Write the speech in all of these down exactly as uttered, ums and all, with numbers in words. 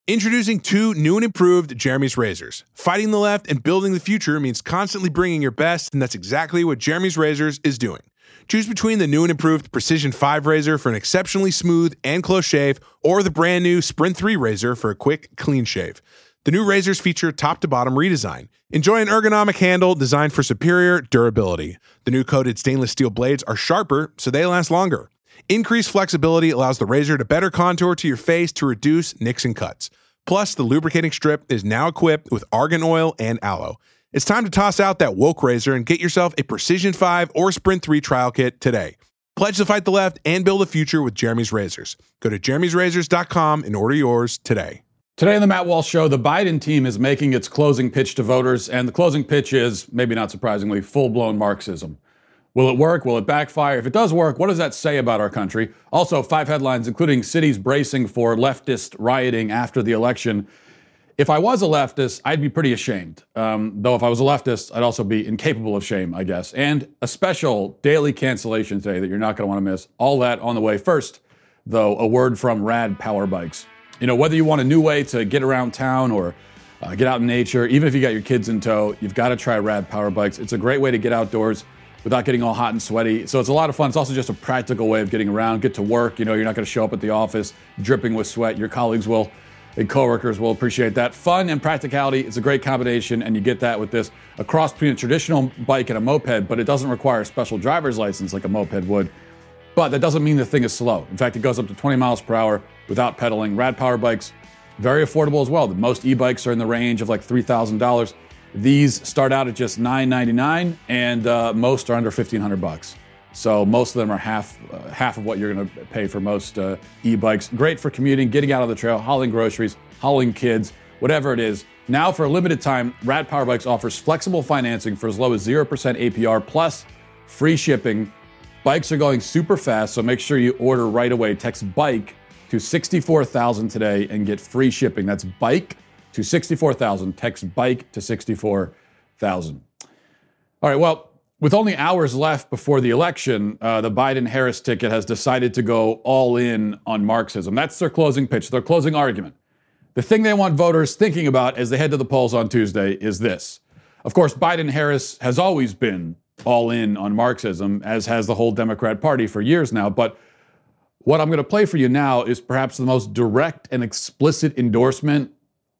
Introducing two new and improved Jeremy's razors. Fighting the left and building the future means constantly bringing your best, and that's exactly what Jeremy's Razors is doing. Choose between the new and improved Precision five razor for an exceptionally smooth and close shave, or the brand new Sprint three razor for a quick, clean shave. The new razors feature top-to-bottom redesign. Enjoy an ergonomic handle designed for superior durability. The new coated stainless steel blades are sharper, so they last longer. Increased flexibility allows the razor to better contour to your face to reduce nicks and cuts. Plus, the lubricating strip is now equipped with argan oil and aloe. It's time to toss out that woke razor and get yourself a Precision five or Sprint three trial kit today. Pledge to fight the left and build a future with Jeremy's Razors. Go to jeremy's razors dot com and order yours today. Today on the Matt Walsh Show, the Biden team is making its closing pitch to voters, and the closing pitch is, maybe not surprisingly, full-blown Marxism. Will it work? Will it backfire? If it does work, what does that say about our country? Also, five headlines, including cities bracing for leftist rioting after the election. If I was a leftist, I'd be pretty ashamed. Um, though if I was a leftist, I'd also be incapable of shame, I guess. And a special daily cancellation today that you're not going to want to miss. All that on the way. First, though, a word from Rad Power Bikes. You know, whether you want a new way to get around town or uh, get out in nature, even if you got your kids in tow, you've got to try Rad Power Bikes. It's a great way to get outdoors without getting all hot and sweaty. So it's a lot of fun. It's also just a practical way of getting around, get to work. You know, you're not going to show up at the office dripping with sweat. Your colleagues will, and coworkers will appreciate that. Fun and practicality, it's a great combination, and you get that with this. A cross between a traditional bike and a moped, but it doesn't require a special driver's license like a moped would. But that doesn't mean the thing is slow. In fact, it goes up to twenty miles per hour without pedaling. Rad Power Bikes, very affordable as well. The most e-bikes are in the range of like three thousand dollars. These start out at just nine ninety-nine, and uh, most are under fifteen hundred bucks. So most of them are half uh, half of what you're going to pay for most uh, e-bikes. Great for commuting, getting out on the trail, hauling groceries, hauling kids, whatever it is. Now, for a limited time, Rad Power Bikes offers flexible financing for as low as zero percent A P R plus free shipping. Bikes are going super fast, so make sure you order right away. Text BIKE to sixty-four thousand today and get free shipping. That's BIKE to sixty-four thousand. Text BIKE to sixty-four thousand. All right, well, with only hours left before the election, uh, the Biden-Harris ticket has decided to go all in on Marxism. That's their closing pitch, their closing argument. The thing they want voters thinking about as they head to the polls on Tuesday is this. Of course, Biden-Harris has always been all in on Marxism, as has the whole Democrat Party for years now. But what I'm going to play for you now is perhaps the most direct and explicit endorsement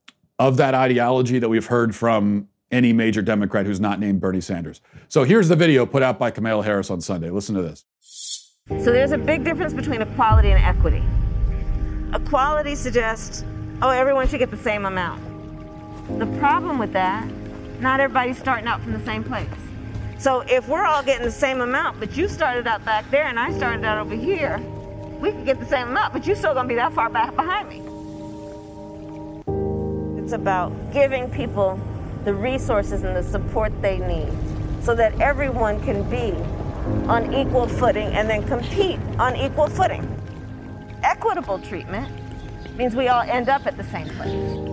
of that ideology that we've heard from any major Democrat who's not named Bernie Sanders. So here's the video put out by Kamala Harris on Sunday. Listen to this. So there's a big difference between equality and equity. Equality suggests, oh, everyone should get the same amount. The problem with that, not everybody's starting out from the same place. So if we're all getting the same amount, but you started out back there and I started out over here, we could get the same amount, but you're still gonna be that far back behind me. It's about giving people the resources and the support they need so that everyone can be on equal footing and then compete on equal footing. Equitable treatment means we all end up at the same place.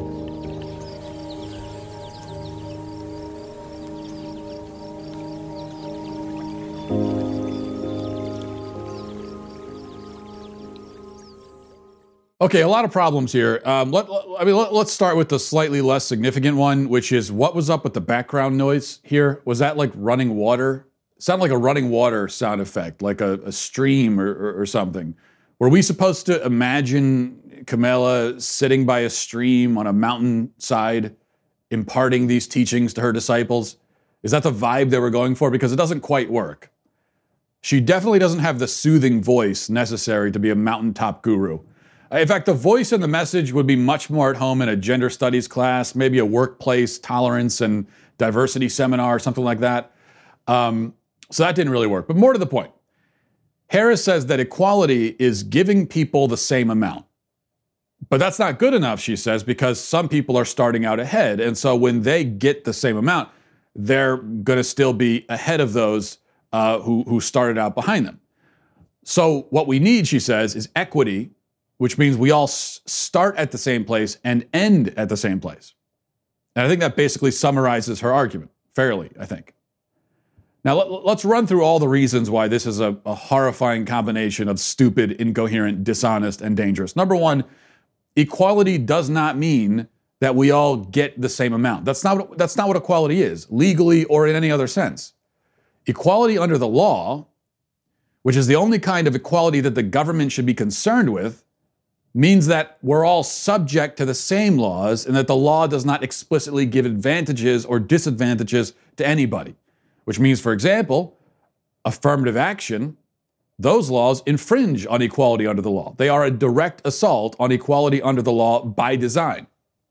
Okay, a lot of problems here. Um, let, I mean, let, let's start with the slightly less significant one, which is what was up with the background noise here? Was that like running water? It sounded like a running water sound effect, like a, a stream or, or, or something. Were we supposed to imagine Kamala sitting by a stream on a mountainside, imparting these teachings to her disciples? Is that the vibe they were going for? Because it doesn't quite work. She definitely doesn't have the soothing voice necessary to be a mountaintop guru. In fact, the voice and the message would be much more at home in a gender studies class, maybe a workplace tolerance and diversity seminar or something like that. Um, so that didn't really work. But more to the point, Harris says that equality is giving people the same amount. But that's not good enough, she says, because some people are starting out ahead. And so when they get the same amount, they're going to still be ahead of those uh, who, who started out behind them. So what we need, she says, is equity, which means we all s- start at the same place and end at the same place. And I think that basically summarizes her argument fairly, I think. Now, let, let's run through all the reasons why this is a, a horrifying combination of stupid, incoherent, dishonest, and dangerous. Number one, equality does not mean that we all get the same amount. That's not what, that's not what equality is, legally or in any other sense. Equality under the law, which is the only kind of equality that the government should be concerned with, means that we're all subject to the same laws and that the law does not explicitly give advantages or disadvantages to anybody. Which means, for example, affirmative action, those laws infringe on equality under the law. They are a direct assault on equality under the law by design.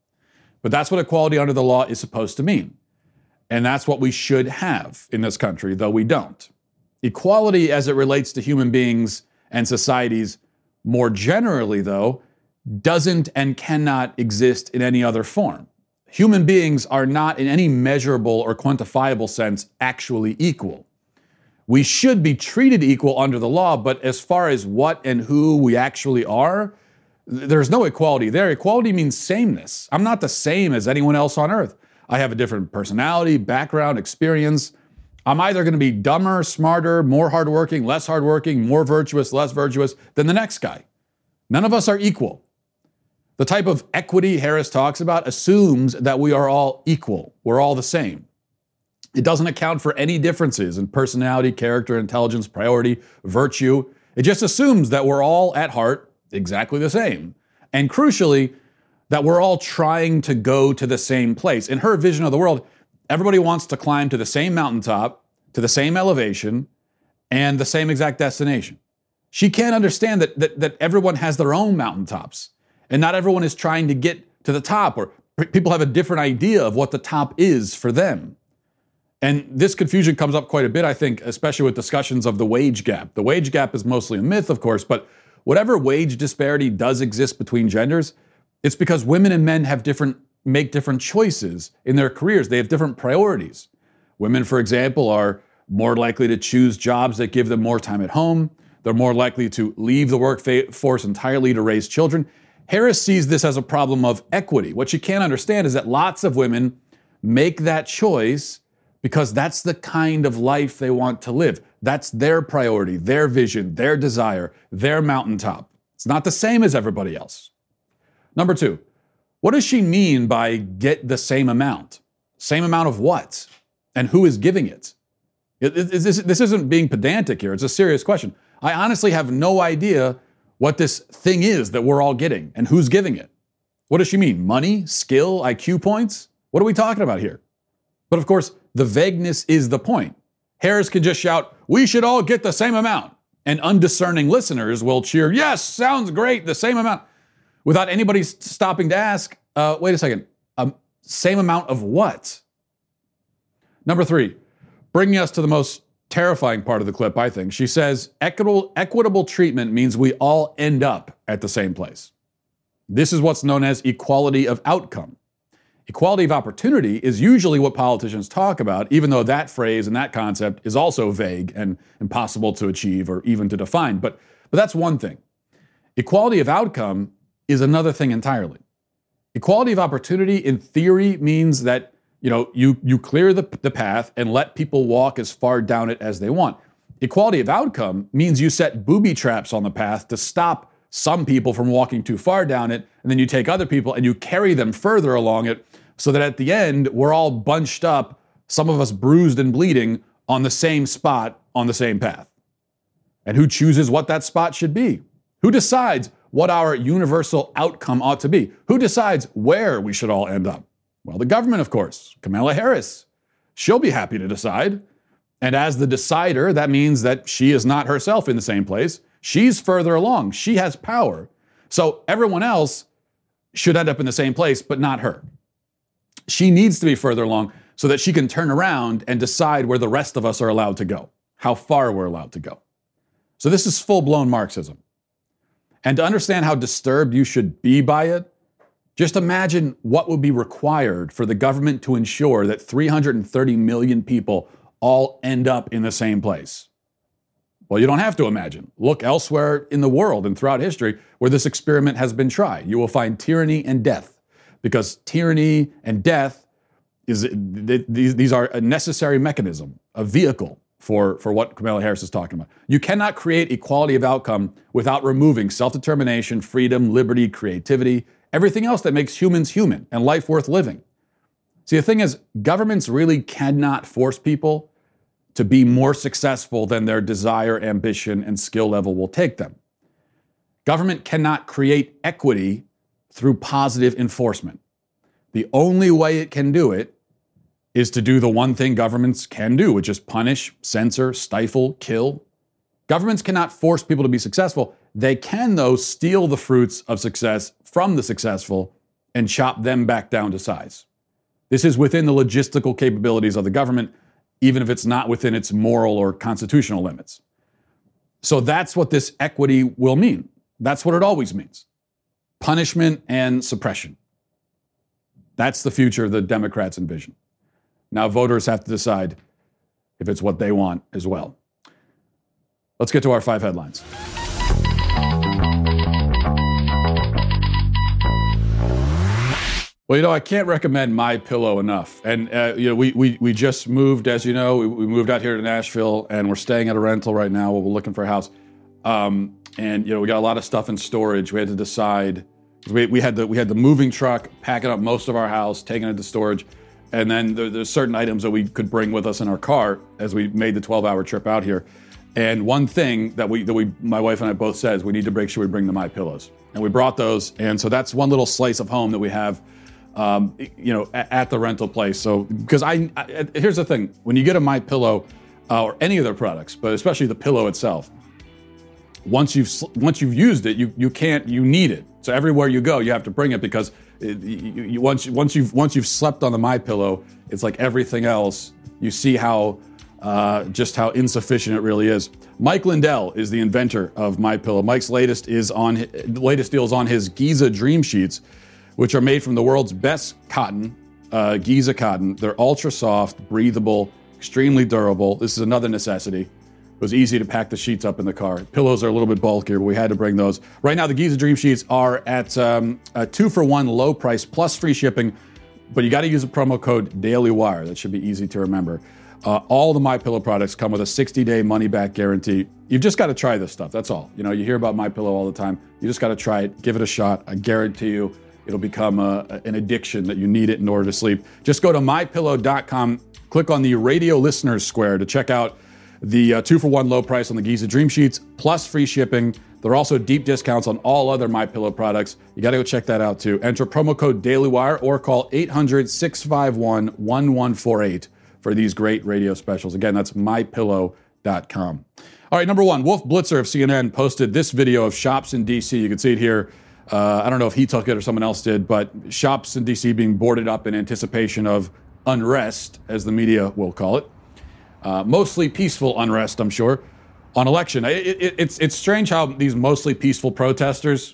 But that's what equality under the law is supposed to mean. And that's what we should have in this country, though we don't. Equality as it relates to human beings and societies more generally, though, doesn't and cannot exist in any other form. Human beings are not in any measurable or quantifiable sense actually equal. We should be treated equal under the law, but as far as what and who we actually are, there's no equality there. Equality means sameness. I'm not the same as anyone else on earth. I have a different personality, background, experience. I'm either going to be dumber, smarter, more hardworking, less hardworking, more virtuous, less virtuous than the next guy. None of us are equal. The type of equity Harris talks about assumes that we are all equal. We're all the same. It doesn't account for any differences in personality, character, intelligence, priority, virtue. It just assumes that we're all at heart exactly the same. And crucially, that we're all trying to go to the same place. In her vision of the world, everybody wants to climb to the same mountaintop, to the same elevation, and the same exact destination. She can't understand that, that, that everyone has their own mountaintops, and not everyone is trying to get to the top, or people have a different idea of what the top is for them. And this confusion comes up quite a bit, I think, especially with discussions of the wage gap. The wage gap is mostly a myth, of course, but whatever wage disparity does exist between genders, it's because women and men have different, make different choices in their careers. They have different priorities. Women, for example, are more likely to choose jobs that give them more time at home. They're more likely to leave the workforce entirely to raise children. Harris sees this as a problem of equity. What she can't understand is that lots of women make that choice because that's the kind of life they want to live. That's their priority, their vision, their desire, their mountaintop. It's not the same as everybody else. Number two, what does she mean by get the same amount? Same amount of what? And who is giving it? It, it, it this, this isn't being pedantic here. It's a serious question. I honestly have no idea what this thing is that we're all getting and who's giving it. What does she mean? Money, skill, I Q points? What are we talking about here? But of course, the vagueness is the point. Harris could just shout, "We should all get the same amount." And undiscerning listeners will cheer, "Yes, sounds great, the same amount." Without anybody stopping to ask, uh, wait a second, um, same amount of what? Number three, bringing us to the most terrifying part of the clip, I think. She says, equitable, equitable treatment means we all end up at the same place. This is what's known as equality of outcome. Equality of opportunity is usually what politicians talk about, even though that phrase and that concept is also vague and impossible to achieve or even to define. But, but that's one thing. Equality of outcome is another thing entirely. Equality of opportunity, in theory, means that you know you you clear the, the path and let people walk as far down it as they want. Equality of outcome means you set booby traps on the path to stop some people from walking too far down it, and then you take other people and you carry them further along it, so that at the end, we're all bunched up, some of us bruised and bleeding, on the same spot on the same path. And who chooses what that spot should be? Who decides what our universal outcome ought to be? Who decides where we should all end up? Well, the government, of course. Kamala Harris. She'll be happy to decide. And as the decider, that means that she is not herself in the same place. She's further along. She has power. So everyone else should end up in the same place, but not her. She needs to be further along so that she can turn around and decide where the rest of us are allowed to go, how far we're allowed to go. So this is full-blown Marxism. And to understand how disturbed you should be by it, just imagine what would be required for the government to ensure that three hundred thirty million people all end up in the same place. Well, you don't have to imagine. Look elsewhere in the world and throughout history where this experiment has been tried. You will find tyranny and death, because tyranny and death is these, these are a necessary mechanism, a vehicle for, for what Kamala Harris is talking about. You cannot create equality of outcome without removing self-determination, freedom, liberty, creativity, everything else that makes humans human and life worth living. See, the thing is, governments really cannot force people to be more successful than their desire, ambition, and skill level will take them. Government cannot create equity through positive enforcement. The only way it can do it is to do the one thing governments can do, which is punish, censor, stifle, kill. Governments cannot force people to be successful. They can, though, steal the fruits of success from the successful and chop them back down to size. This is within the logistical capabilities of the government, even if it's not within its moral or constitutional limits. So that's what this equity will mean. That's what it always means. Punishment and suppression. That's the future the Democrats envision. Now voters have to decide if it's what they want as well. Let's get to our five headlines. Well, you know, I can't recommend MyPillow enough. And, uh, you know, we, we we just moved, as you know, we, we moved out here to Nashville, and we're staying at a rental right now while we're looking for a house. Um, and, you know, we got a lot of stuff in storage. We had to decide. We, we had the we had the moving truck packing up most of our house, taking it to storage. And then there, there's certain items that we could bring with us in our car as we made the twelve-hour trip out here. And one thing that we that we my wife and I both said is we need to make sure we bring the MyPillows. And we brought those. And so that's one little slice of home that we have. Um, you know, at, at the rental place. So, because I, I, here's the thing: when you get a MyPillow uh, or any of their products, but especially the pillow itself, once you've once you've used it, you you can't, you need it. So everywhere you go, you have to bring it because it, you, you, once once you've once you've slept on the MyPillow, it's like everything else. You see how uh, just how insufficient it really is. Mike Lindell is the inventor of MyPillow. Mike's latest is on latest deal is on his Giza Dream Sheets, which are made from the world's best cotton, uh, Giza cotton. They're ultra soft, breathable, extremely durable. This is another necessity. It was easy to pack the sheets up in the car. Pillows are a little bit bulkier, but we had to bring those. Right now, the Giza Dream Sheets are at um, a two for one low price plus free shipping, but you got to use the promo code DailyWire. That should be easy to remember. Uh, all the MyPillow products come with a sixty-day money-back guarantee. You've just got to try this stuff. That's all. You know, you hear about MyPillow all the time. You just got to try it. Give it a shot. I guarantee you, it'll become a, an addiction that you need it in order to sleep. Just go to my pillow dot com, click on the radio listeners square to check out the uh, two for one low price on the Giza Dream Sheets, plus free shipping. There are also deep discounts on all other MyPillow products. You got to go check that out too. Enter promo code DailyWire or call eight hundred, six five one, one one four eight for these great radio specials. Again, that's my pillow dot com. All right, number one, Wolf Blitzer of C N N posted this video of shops in D C. You can see it here. Uh, I don't know if he took it or someone else did, but shops in D C being boarded up in anticipation of unrest, as the media will call it. Uh, mostly peaceful unrest, I'm sure, on election. It, it, it's it's strange how these mostly peaceful protesters,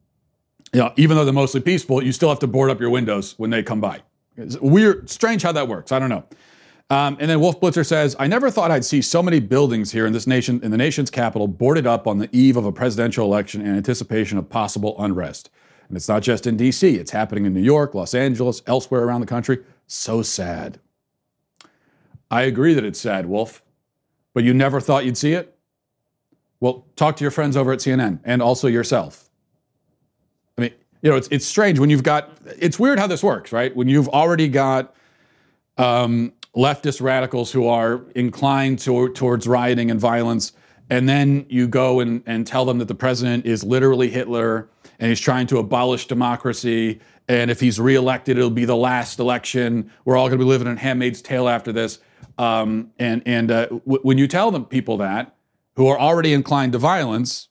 you know, even though they're mostly peaceful, you still have to board up your windows when they come by. It's weird, strange how that works. I don't know. Um, and then Wolf Blitzer says, I never thought I'd see so many buildings here in this nation, in the nation's capital, boarded up on the eve of a presidential election in anticipation of possible unrest. And it's not just in D C, it's happening in New York, Los Angeles, elsewhere around the country. So sad. I agree that it's sad, Wolf, but you never thought you'd see it? Well, talk to your friends over at C N N and also yourself. I mean, you know, it's it's strange when you've got, it's weird how this works, right? When you've already got um, leftist radicals who are inclined to, towards rioting and violence, and then you go and, and tell them that the president is literally Hitler and he's trying to abolish democracy, and if he's reelected, it'll be the last election. We're all going to be living in Handmaid's Tale after this. Um, and and uh, w- when you tell them people that, who are already inclined to violence,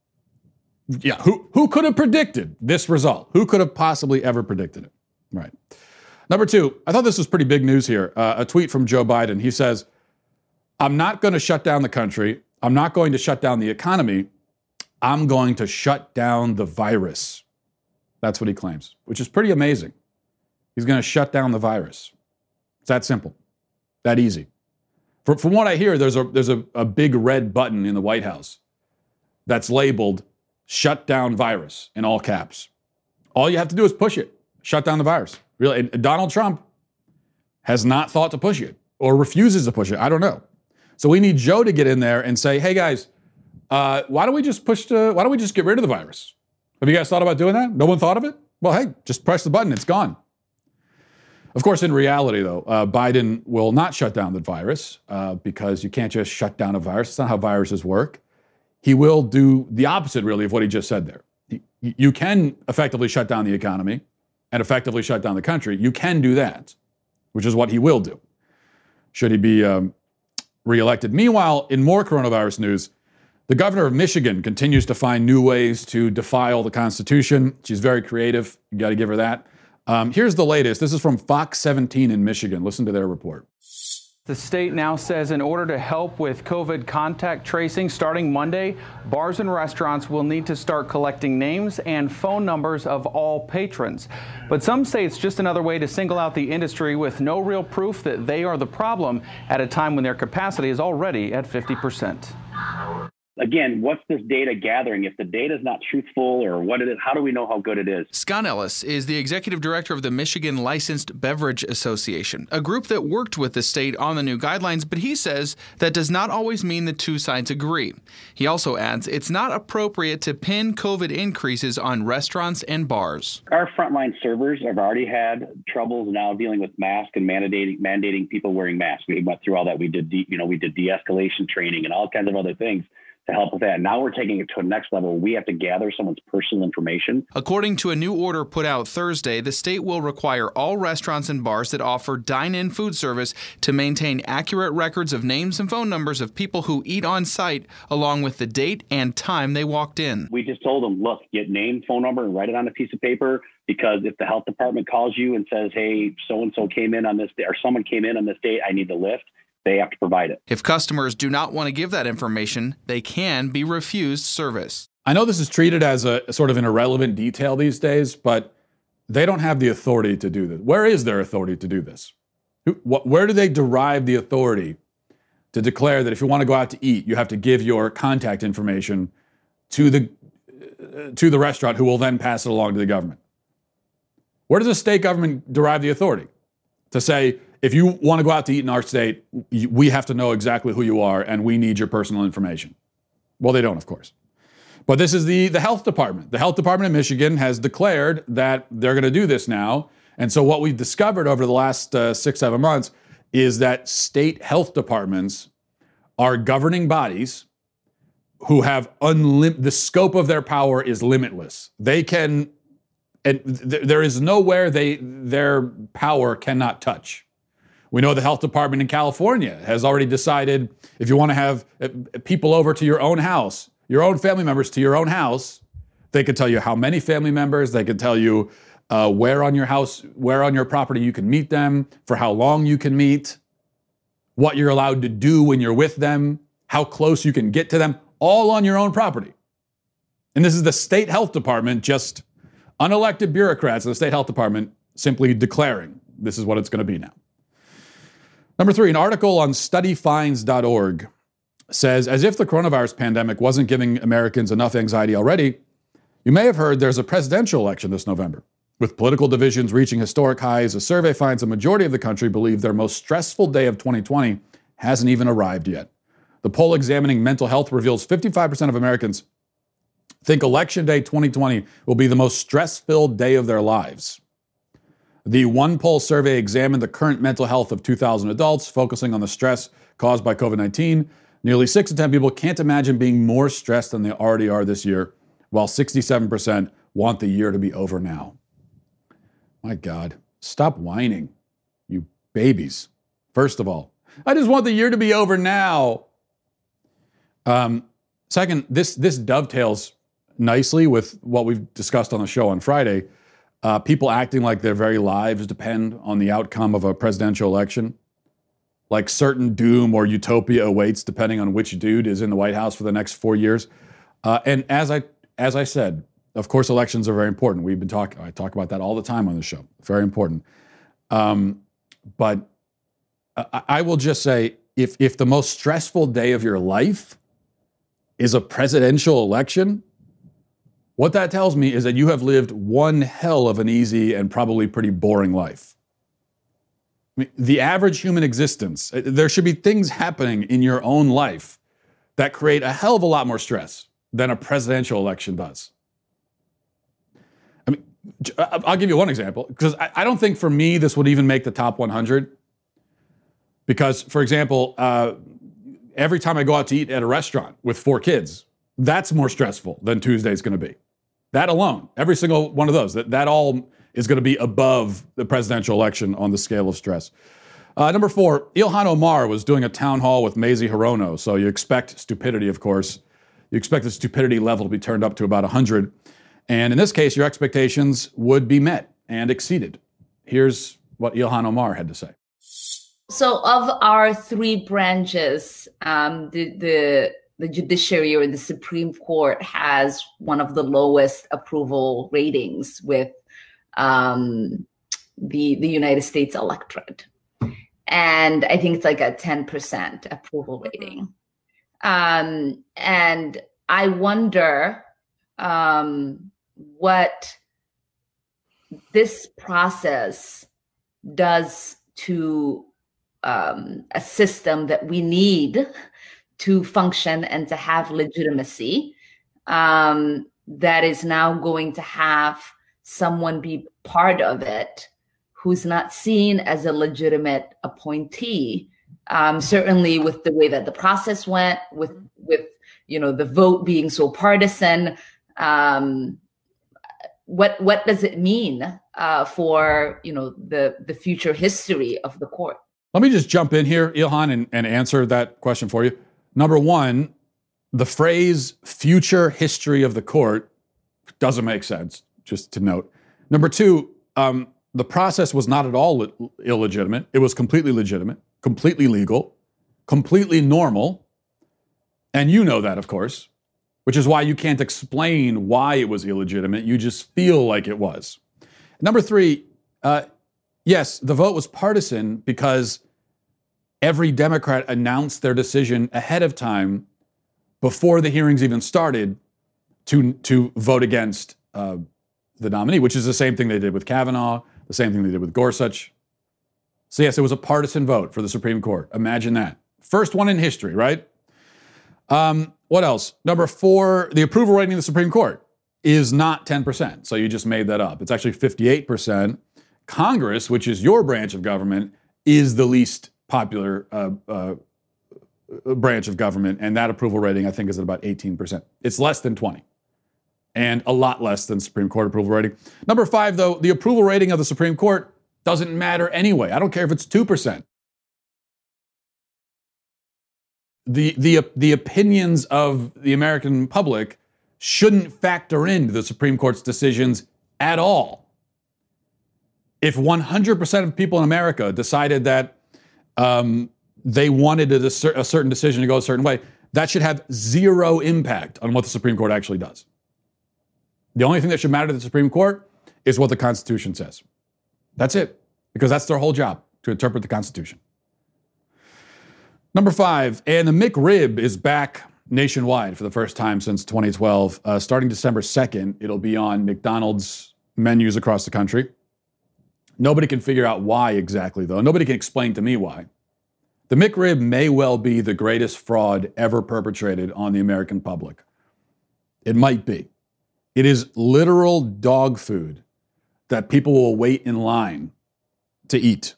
yeah, who who could have predicted this result? Who could have possibly ever predicted it? Right. Number two, I thought this was pretty big news here. Uh, a tweet from Joe Biden. He says, I'm not going to shut down the country. I'm not going to shut down the economy. I'm going to shut down the virus. That's what he claims, which is pretty amazing. He's going to shut down the virus. It's that simple, that easy. From, from what I hear, there's a there's a, a big red button in the White House that's labeled "shut down virus" in all caps. All you have to do is push it. Shut down the virus. Really, and Donald Trump has not thought to push it or refuses to push it. I don't know. So we need Joe to get in there and say, "Hey guys, uh, why don't we just push to? Why don't we just get rid of the virus? Have you guys thought about doing that? No one thought of it? Well, hey, just press the button. It's gone. Of course, in reality, though, uh, Biden will not shut down the virus uh, because you can't just shut down a virus. It's not how viruses work. He will do the opposite, really, of what he just said there. He, you can effectively shut down the economy and effectively shut down the country. You can do that, which is what he will do, should he be um, reelected. Meanwhile, in more coronavirus news, the governor of Michigan continues to find new ways to defile the Constitution. She's very creative. You got to give her that. Um, here's the latest. This is from Fox seventeen in Michigan. Listen to their report. The state now says in order to help with COVID contact tracing starting Monday, bars and restaurants will need to start collecting names and phone numbers of all patrons. But some say it's just another way to single out the industry with no real proof that they are the problem at a time when their capacity is already at fifty percent. Again, what's this data gathering? If the data is not truthful or what it is, how do we know how good it is? Scott Ellis is the executive director of the Michigan Licensed Beverage Association, a group that worked with the state on the new guidelines, but he says that does not always mean the two sides agree. He also adds it's not appropriate to pin COVID increases on restaurants and bars. Our frontline servers have already had troubles now dealing with masks and mandating mandating people wearing masks. We went through all that. We did, de- you know, we did de-escalation training and all kinds of other things to help with that. Now we're taking it to a next level. We have to gather someone's personal information. According to a new order put out Thursday, the state will require all restaurants and bars that offer dine-in food service to maintain accurate records of names and phone numbers of people who eat on site, along with the date and time they walked in. We just told them, look, get name, phone number, and write it on a piece of paper, because if the health department calls you and says, hey, so-and-so came in on this day, or someone came in on this date, I need the lift, they have to provide it. If customers do not want to give that information, they can be refused service. I know this is treated as a sort of an irrelevant detail these days, but they don't have the authority to do this. Where is their authority to do this? Where do they derive the authority to declare that if you want to go out to eat, you have to give your contact information to the, to the restaurant, who will then pass it along to the government? Where does the state government derive the authority to say, if you want to go out to eat in our state, we have to know exactly who you are and we need your personal information? Well, they don't, of course. But this is the, the health department. The health department of Michigan has declared that they're going to do this now. And so what we've discovered over the last uh, six, seven months is that state health departments are governing bodies who have unlim- the scope of their power is limitless. They can, and th- there is nowhere they their power cannot touch. We know the health department in California has already decided if you want to have people over to your own house, your own family members to your own house, they could tell you how many family members, they could tell you uh, where on your house, where on your property you can meet them, for how long you can meet, what you're allowed to do when you're with them, how close you can get to them, all on your own property. And this is the state health department, just unelected bureaucrats in the state health department simply declaring this is what it's going to be now. Number three, an article on study finds dot org says, as if the coronavirus pandemic wasn't giving Americans enough anxiety already, you may have heard there's a presidential election this November. With political divisions reaching historic highs, a survey finds a majority of the country believe their most stressful day of twenty twenty hasn't even arrived yet. The poll examining mental health reveals fifty-five percent of Americans think Election Day twenty twenty will be the most stress-filled day of their lives. The One Poll survey examined the current mental health of two thousand adults, focusing on the stress caused by covid nineteen. Nearly six in ten people can't imagine being more stressed than they already are this year, while sixty-seven percent want the year to be over now. My God, stop whining, you babies. First of all, I just want the year to be over now. Um, second, this, this dovetails nicely with what we've discussed on the show on Friday. Uh, people acting like their very lives depend on the outcome of a presidential election. Like certain doom or utopia awaits depending on which dude is in the White House for the next four years. Uh, and as I as I said, of course, elections are very important. We've been talking, I talk about that all the time on the show. Very important. Um, but I, I will just say, if if the most stressful day of your life is a presidential election, what that tells me is that you have lived one hell of an easy and probably pretty boring life. I mean, the average human existence, there should be things happening in your own life that create a hell of a lot more stress than a presidential election does. I mean, I'll give you one example, because I, I don't think for me this would even make the top one hundred. Because, for example, uh, every time I go out to eat at a restaurant with four kids, that's more stressful than Tuesday's going to be. That alone, every single one of those, that, that all is going to be above the presidential election on the scale of stress. Uh, number four, Ilhan Omar was doing a town hall with Mazie Hirono. So you expect stupidity, of course. You expect the stupidity level to be turned up to about one hundred. And in this case, your expectations would be met and exceeded. Here's what Ilhan Omar had to say. So of our three branches, um, the, the the judiciary or the Supreme Court has one of the lowest approval ratings with um, the the United States electorate. And I think it's like a ten percent approval rating. Um, and I wonder um, what this process does to um, a system that we need to function and to have legitimacy, um, that is now going to have someone be part of it who's not seen as a legitimate appointee. Um, certainly with the way that the process went, with, with you know, the vote being so partisan, um, what what does it mean uh, for, you know, the, the future history of the court? Let me just jump in here, Ilhan, and, and answer that question for you. Number one, the phrase future history of the court doesn't make sense, just to note. Number two, um, the process was not at all le- illegitimate. It was completely legitimate, completely legal, completely normal. And you know that, of course, which is why you can't explain why it was illegitimate. You just feel like it was. Number three, uh, yes, the vote was partisan because every Democrat announced their decision ahead of time before the hearings even started to, to vote against uh, the nominee, which is the same thing they did with Kavanaugh, the same thing they did with Gorsuch. So yes, it was a partisan vote for the Supreme Court. Imagine that. First one in history, right? Um, what else? Number four, the approval rating of the Supreme Court is not ten percent. So you just made that up. It's actually fifty-eight percent. Congress, which is your branch of government, is the least popular uh, uh, branch of government. And that approval rating, I think, is at about eighteen percent. It's less than twenty. And a lot less than Supreme Court approval rating. Number five, though, the approval rating of the Supreme Court doesn't matter anyway. I don't care if it's two percent. The, the, the opinions of the American public shouldn't factor into the Supreme Court's decisions at all. If one hundred percent of people in America decided that um, they wanted a, a certain decision to go a certain way, that should have zero impact on what the Supreme Court actually does. The only thing that should matter to the Supreme Court is what the Constitution says. That's it, because that's their whole job, to interpret the Constitution. Number five, and the McRib is back nationwide for the first time since twenty twelve. Uh, starting December second, it'll be on McDonald's menus across the country. Nobody can figure out why exactly, though. Nobody can explain to me why. The McRib may well be the greatest fraud ever perpetrated on the American public. It might be. It is literal dog food that people will wait in line to eat.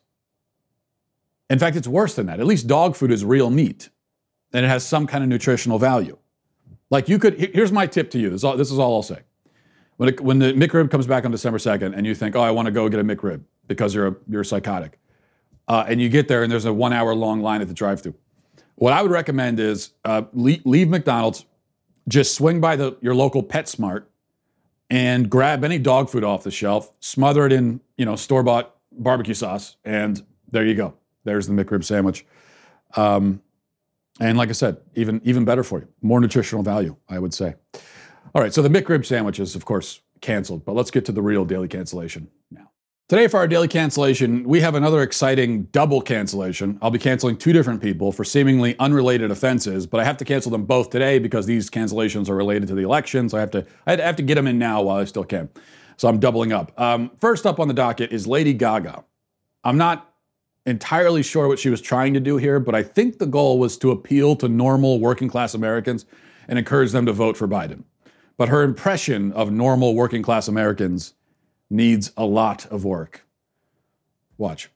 In fact, it's worse than that. At least dog food is real meat, and it has some kind of nutritional value. Like you could, here's my tip to you. This is all, this is all I'll say. When, it, when the McRib comes back on December second and you think, oh, I want to go get a McRib because you're a, you're psychotic, uh, and you get there and there's a one hour long line at the drive-thru, what I would recommend is uh, leave, leave McDonald's, just swing by the, your local PetSmart and grab any dog food off the shelf, smother it in, you know, store-bought barbecue sauce, and there you go. There's the McRib sandwich. Um, and like I said, even, even better for you. More nutritional value, I would say. All right, so the McRib sandwich is, of course, canceled, but let's get to the real daily cancellation now. Today for our daily cancellation, we have another exciting double cancellation. I'll be canceling two different people for seemingly unrelated offenses, but I have to cancel them both today because these cancellations are related to the election, so I have to, I have to get them in now while I still can. So I'm doubling up. Um, first up on the docket is Lady Gaga. I'm not entirely sure what she was trying to do here, but I think the goal was to appeal to normal working class Americans and encourage them to vote for Biden. But her impression of normal working class Americans needs a lot of work. Watch.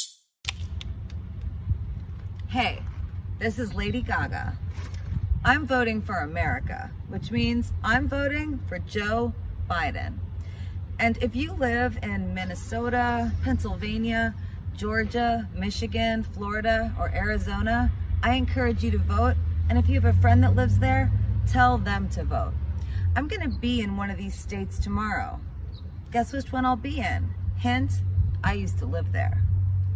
Hey, this is Lady Gaga. I'm voting for America, which means I'm voting for Joe Biden. And if you live in Minnesota, Pennsylvania, Georgia, Michigan, Florida, or Arizona, I encourage you to vote. And if you have a friend that lives there, tell them to vote. I'm gonna be in one of these states tomorrow. Guess which one I'll be in? Hint, I used to live there.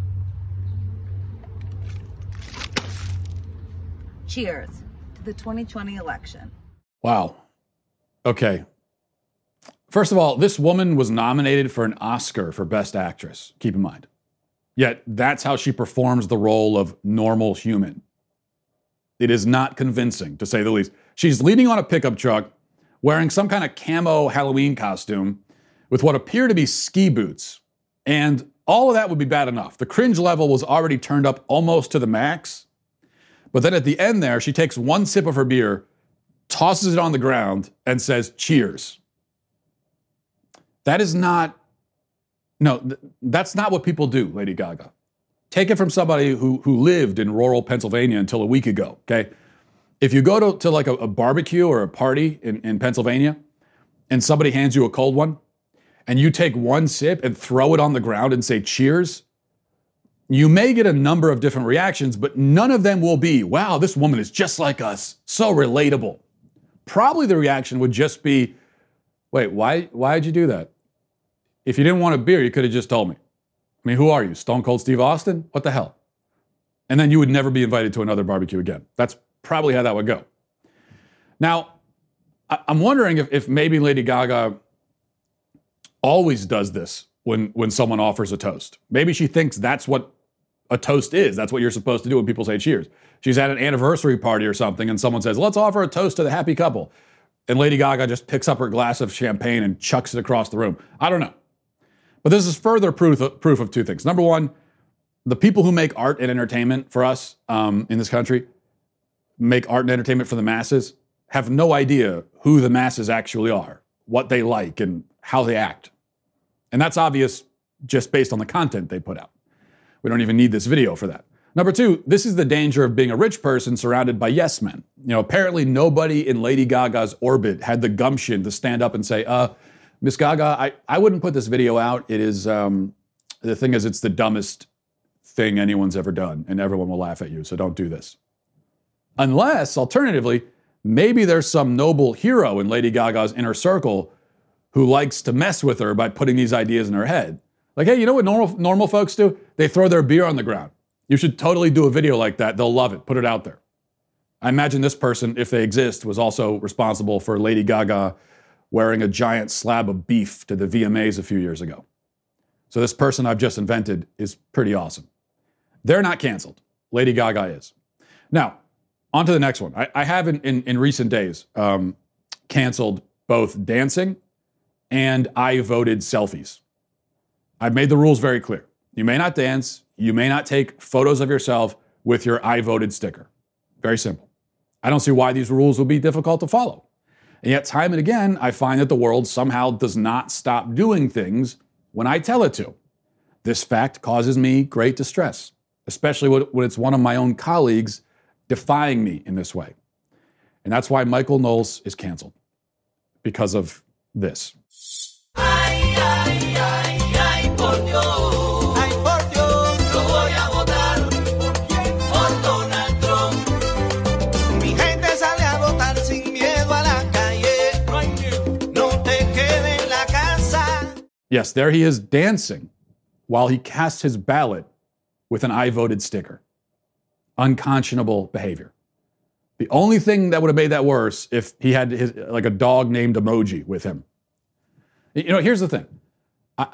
Cheers to the twenty twenty election. Wow. Okay. First of all, this woman was nominated for an Oscar for Best Actress, keep in mind. Yet that's how she performs the role of normal human. It is not convincing, to say the least. She's leaning on a pickup truck, wearing some kind of camo Halloween costume with what appear to be ski boots. And all of that would be bad enough. The cringe level was already turned up almost to the max. But then at the end there, she takes one sip of her beer, tosses it on the ground, and says, cheers. That is not, no, th- that's not what people do, Lady Gaga. Take it from somebody who, who lived in rural Pennsylvania until a week ago, okay? If you go to, to like a, a barbecue or a party in, in Pennsylvania and somebody hands you a cold one and you take one sip and throw it on the ground and say cheers, you may get a number of different reactions, but none of them will be, wow, this woman is just like us, so relatable. Probably the reaction would just be, wait, why, why'd you do that? If you didn't want a beer, you could have just told me. I mean, who are you, Stone Cold Steve Austin? What the hell? And then you would never be invited to another barbecue again. That's probably how that would go. Now, I'm wondering if, if maybe Lady Gaga always does this when, when someone offers a toast. Maybe she thinks that's what a toast is. That's what you're supposed to do when people say cheers. She's at an anniversary party or something and someone says, let's offer a toast to the happy couple. And Lady Gaga just picks up her glass of champagne and chucks it across the room. I don't know. But this is further proof of, proof of two things. Number one, the people who make art and entertainment for us um, in this country, make art and entertainment for the masses, have no idea who the masses actually are, what they like, and how they act. And that's obvious just based on the content they put out. We don't even need this video for that. Number two, this is the danger of being a rich person surrounded by yes men. You know, apparently nobody in Lady Gaga's orbit had the gumption to stand up and say, uh, Miss Gaga, I, I wouldn't put this video out. It is, um, the thing is, it's the dumbest thing anyone's ever done, and everyone will laugh at you, so don't do this. Unless, alternatively, maybe there's some noble hero in Lady Gaga's inner circle who likes to mess with her by putting these ideas in her head. Like, hey, you know what normal, normal folks do? They throw their beer on the ground. You should totally do a video like that. They'll love it. Put it out there. I imagine this person, if they exist, was also responsible for Lady Gaga wearing a giant slab of beef to the V M As a few years ago. So this person I've just invented is pretty awesome. They're not canceled. Lady Gaga is. Now, on to the next one. I, I have in, in, in recent days um, canceled both dancing and I voted selfies. I've made the rules very clear. You may not dance. You may not take photos of yourself with your I voted sticker. Very simple. I don't see why these rules would be difficult to follow. And yet, time and again, I find that the world somehow does not stop doing things when I tell it to. This fact causes me great distress, especially when it's one of my own colleagues defying me in this way. And that's why Michael Knowles is canceled, because of this. Ay, ay, ay, ay, por Dios. Ay, por Dios, yo voy a votar por Donald Trump. Mi gente sale a votar sin miedo a la calle. No hay miedo, no te quedes en la casa. Yes, there he is dancing while he casts his ballot with an I voted sticker. Unconscionable behavior. The only thing that would have made that worse if he had his, like a dog named emoji with him. You know, here's the thing. I,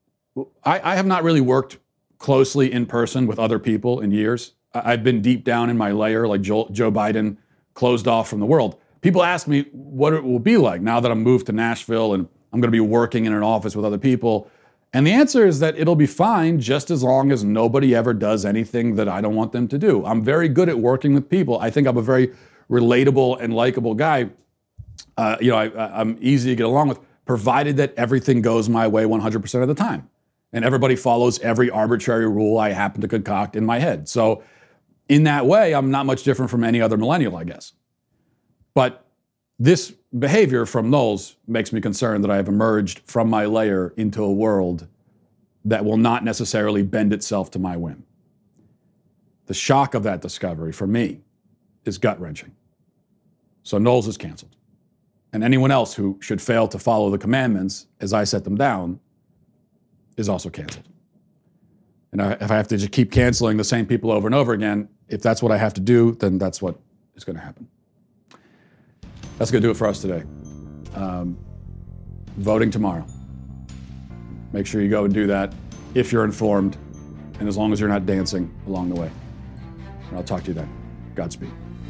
I, I have not really worked closely in person with other people in years. I've been deep down in my lair, like Joe, Joe Biden, closed off from the world. People ask me what it will be like now that I'm moved to Nashville and I'm going to be working in an office with other people. And the answer is that it'll be fine just as long as nobody ever does anything that I don't want them to do. I'm very good at working with people. I think I'm a very relatable and likable guy. Uh, you know, I, I'm easy to get along with. provided that everything goes my way one hundred percent of the time. And everybody follows every arbitrary rule I happen to concoct in my head. So in that way, I'm not much different from any other millennial, I guess. But this behavior from Knowles makes me concerned that I have emerged from my lair into a world that will not necessarily bend itself to my whim. The shock of that discovery for me is gut-wrenching. So Knowles is canceled. And anyone else who should fail to follow the commandments as I set them down is also canceled. And I, if I have to just keep canceling the same people over and over again, if that's what I have to do, then that's what is going to happen. That's going to do it for us today. Um, voting tomorrow. Make sure you go and do that if you're informed, and as long as you're not dancing along the way. And I'll talk to you then. Godspeed.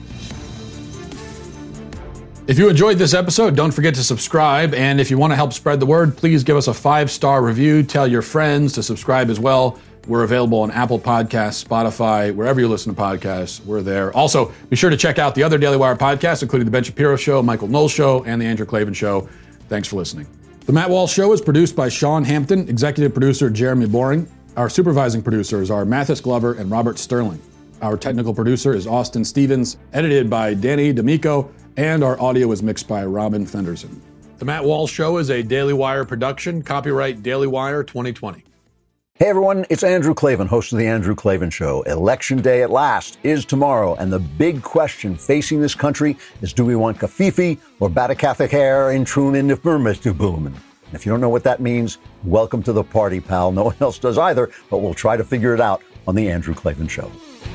If you enjoyed this episode, don't forget to subscribe. And if you want to help spread the word, please give us a five-star review. Tell your friends to subscribe as well. We're available on Apple Podcasts, Spotify, wherever you listen to podcasts, we're there. Also, be sure to check out the other Daily Wire podcasts, including The Ben Shapiro Show, Michael Knowles Show, and The Andrew Klavan Show. Thanks for listening. The Matt Walsh Show is produced by Sean Hampton, executive producer Jeremy Boring. Our supervising producers are Mathis Glover and Robert Sterling. Our technical producer is Austin Stevens, edited by Danny D'Amico, and our audio is mixed by Robin Fenderson. The Matt Walsh Show is a Daily Wire production, copyright Daily Wire twenty twenty. Hey everyone, it's Andrew Klavan, host of The Andrew Klavan Show. Election day at last is tomorrow, and the big question facing this country is, do we want Kafifi or Batakathik hair in Truman if Burmistuboomin? If you don't know what that means, welcome to the party, pal. No one else does either, but we'll try to figure it out on The Andrew Klavan Show.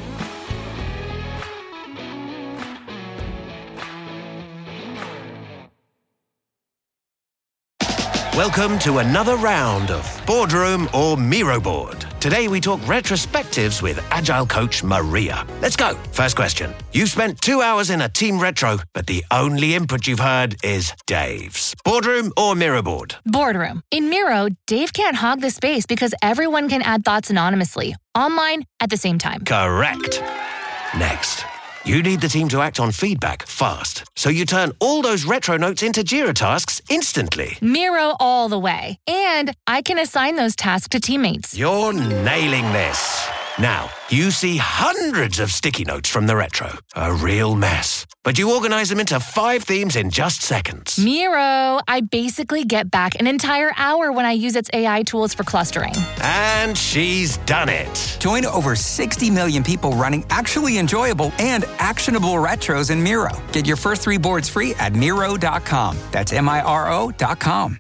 Welcome to another round of Boardroom or Miro Board. Today we talk retrospectives with Agile coach Maria. Let's go. First question. You've spent two hours in a team retro, but the only input you've heard is Dave's. Boardroom or Miro Board? Boardroom. In Miro, Dave can't hog the space because everyone can add thoughts anonymously, online at the same time. Correct. Next. You need the team to act on feedback fast, so you turn all those retro notes into Jira tasks instantly. Miro all the way. And I can assign those tasks to teammates. You're nailing this. Now, you see hundreds of sticky notes from the retro. A real mess. But you organize them into five themes in just seconds. Miro, I basically get back an entire hour when I use its A I tools for clustering. And she's done it. Join over sixty million people running actually enjoyable and actionable retros in Miro. Get your first three boards free at Miro dot com. That's M I R O dot com.